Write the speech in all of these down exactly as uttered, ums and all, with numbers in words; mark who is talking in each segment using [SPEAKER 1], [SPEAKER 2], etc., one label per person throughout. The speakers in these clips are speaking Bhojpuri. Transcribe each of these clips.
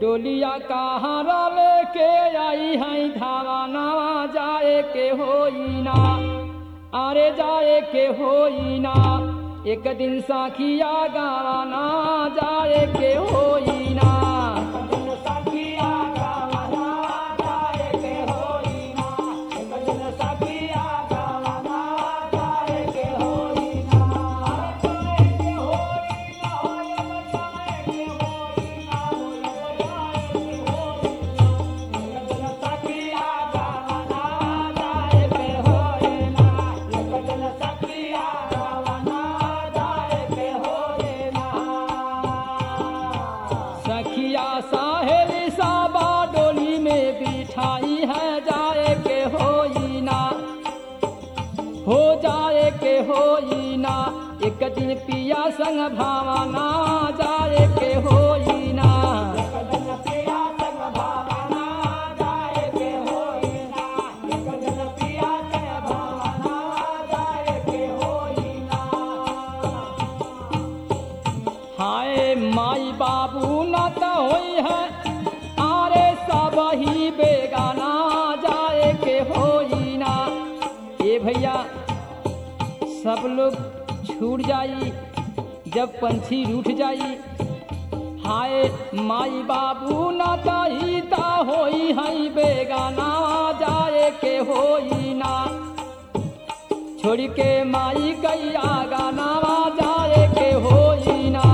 [SPEAKER 1] डोलिया कहारा लेके आई है धावाना जाए के होई ना, अरे जाए के होई ना, एक दिन साखिया गावाना जाए के होई ना। साहेली साबा डोली में बिठाई है जाए के होई ना, हो जाए के होई ना, एक दिन पिया संग भावना जाए के होई ना। हाय माई बाबू ना तो होई है, आरे सब ही बेगाना जाए के होई ना। ये भैया सब लोग छूट जाई जब पंछी रूठ जाई। हाय माई बाबू ना तो ही ता होई है बेगाना जाए के होई ना। छोड़ के माई कैया गाना जाए के होई ना।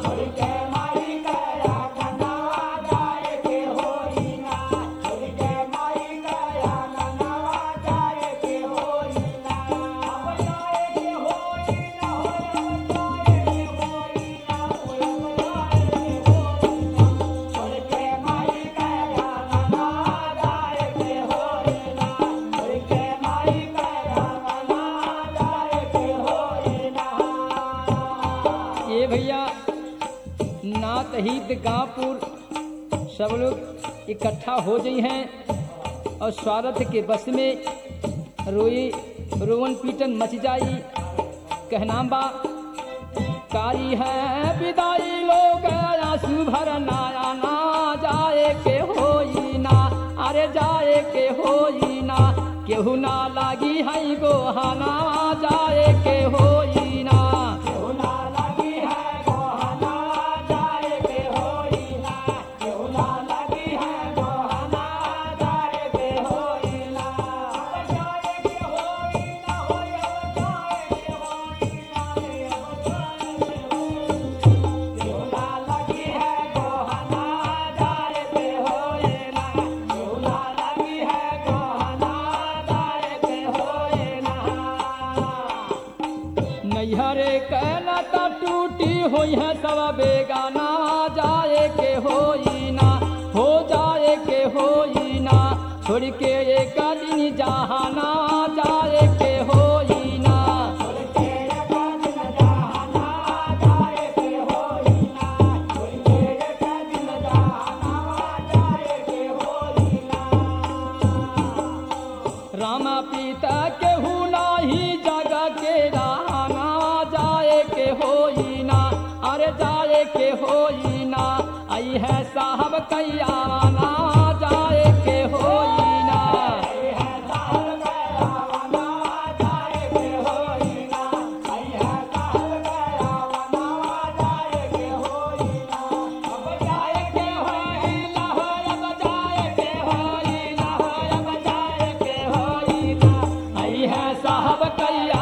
[SPEAKER 1] भैया नात हित गांवपुर सब लोग इकट्ठा हो गई हैं और स्वार्थ के बस में रोई रोवन पीटन मच जाई। कहना बा कारी है विदाई लोग आंसू भर नाया ना जाए के होई ना, अरे जाए के होई ना, केहू ना लागी है गोहाना जाए के होई ना। नैहरे कहना ता टूटी होई है सब बेगाना जाए के होई ना, हो जाए के होई ना, छोड़ के एक दिन जहाना जाए के होई ना। रामा पिता के हुना ही जगह के रहना जाए के होई ना, अरे जाए के होई ना, आई है साहब कैयाना जाए के होई ना। साहब कैया